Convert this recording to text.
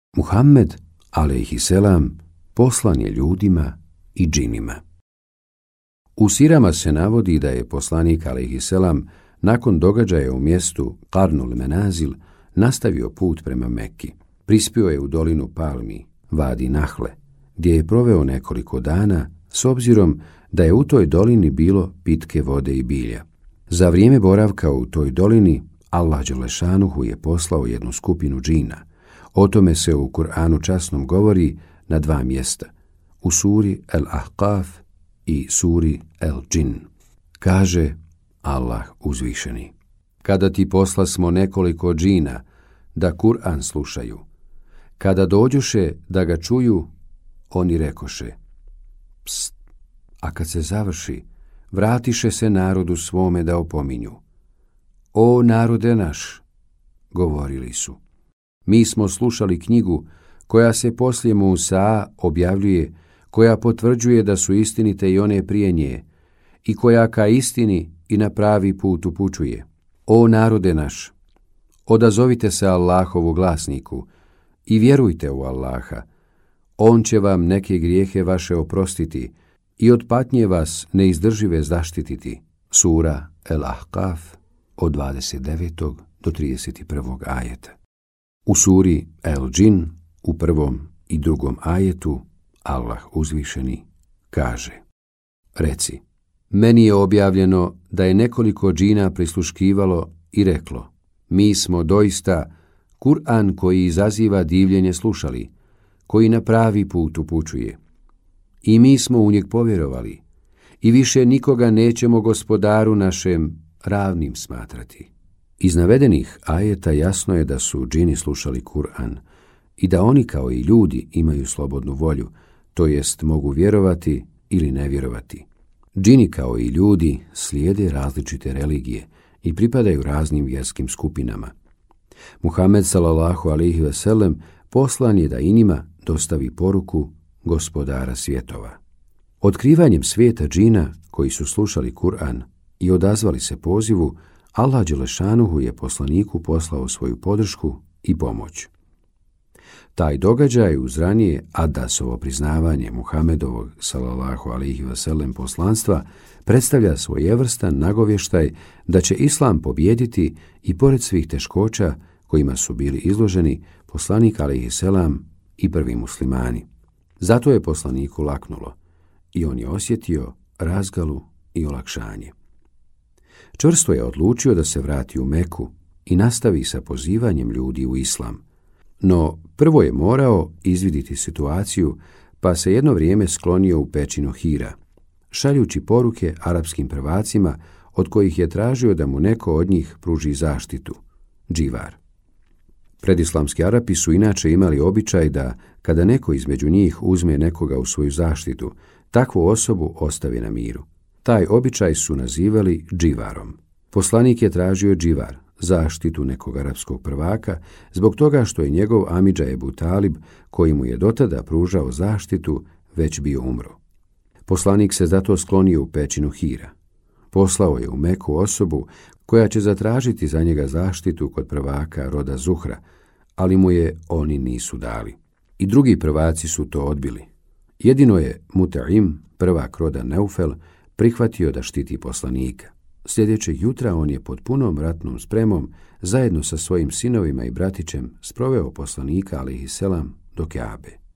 Muhammed, alejhiselam, poslan je ljudima i džinima. U sirama se navodi da je poslanik alejhiselam nakon događaja u mjestu Qarnul Menazil nastavio put prema Mekki. Prispio je u dolinu Palmi, Vadi Nahle, gdje je proveo nekoliko dana s obzirom da je u toj dolini bilo pitke vode i bilja. Za vrijeme boravka u toj dolini Allah dželešanuhu je poslao jednu skupinu džina. O tome se u Kur'anu časnom govori na dva mjesta, u suri Al-Ahqaf i suri Al-Džin. Kaže Allah uzvišeni: kada ti poslasmo nekoliko džina da Kur'an slušaju, kada dođuše da ga čuju, oni rekoše: pst, a kad se završi, vratiše se narodu svome da opominju. O narode naš, govorili su, mi smo slušali knjigu koja se poslije Musa objavljuje, koja potvrđuje da su istinite i one prije nje, i koja ka istini i na pravi put upućuje. O narode naš, odazovite se Allahovu glasniku i vjerujte u Allaha. On će vam neke grijehe vaše oprostiti i od patnje vas neizdržive zaštititi. Sura El-Ahqaf od 29. do 31. ajeta. U suri El-Džin u 1. i 2. ajetu Allah uzvišeni kaže: reci, meni je objavljeno da je nekoliko džina prisluškivalo i reklo: mi smo doista Kur'an koji izaziva divljenje slušali, koji na pravi put upućuje. I mi smo u njeg povjerovali i više nikoga nećemo gospodaru našem ravnim smatrati. Iz navedenih ajeta jasno je da su džini slušali Kur'an i da oni kao i ljudi imaju slobodnu volju, to jest mogu vjerovati ili ne vjerovati. Džini kao i ljudi slijede različite religije i pripadaju raznim vjerskim skupinama. Muhammed sallallahu alejhi ve sellem poslan je da i njima dostavi poruku gospodara svjetova. Otkrivanjem svijeta džina koji su slušali Kur'an i odazvali se pozivu, Allah dželešanuhu je poslaniku poslao svoju podršku i pomoć. Taj događaj uz ranije Adasovo priznavanje Muhammedovog sallallahu alejhi ve sellem poslanstva predstavlja svojevrstan nagovještaj da će Islam pobijediti i pored svih teškoća kojima su bili izloženi poslanik alejhiselam i prvi muslimani. Zato je poslaniku laknulo i on je osjetio razgalu i olakšanje. Čvrsto je odlučio da se vrati u Meku i nastavi sa pozivanjem ljudi u Islam. No prvo je morao izviditi situaciju, pa se jedno vrijeme sklonio u pećinu Hira, šaljući poruke arapskim prvacima od kojih je tražio da mu neko od njih pruži zaštitu, dživar. Predislamski Arapi su inače imali običaj da, kada neko između njih uzme nekoga u svoju zaštitu, takvu osobu ostavi na miru. Taj običaj su nazivali dživarom. Poslanik je tražio dživar, zaštitu nekog arapskog prvaka, zbog toga što je njegov amidža Ebu Talib, koji mu je dotada pružao zaštitu, već bio umro. Poslanik se zato sklonio u pećinu Hira. Poslao je u Meku osobu koja će zatražiti za njega zaštitu kod prvaka roda Zuhra, ali mu je oni nisu dali. I drugi prvaci su to odbili. Jedino je Mut'im, prvak roda Neufel, prihvatio da štiti poslanika. Sljedećeg jutra on je pod punom ratnom spremom zajedno sa svojim sinovima i bratićem sproveo poslanika alejhiselam do Kjabe.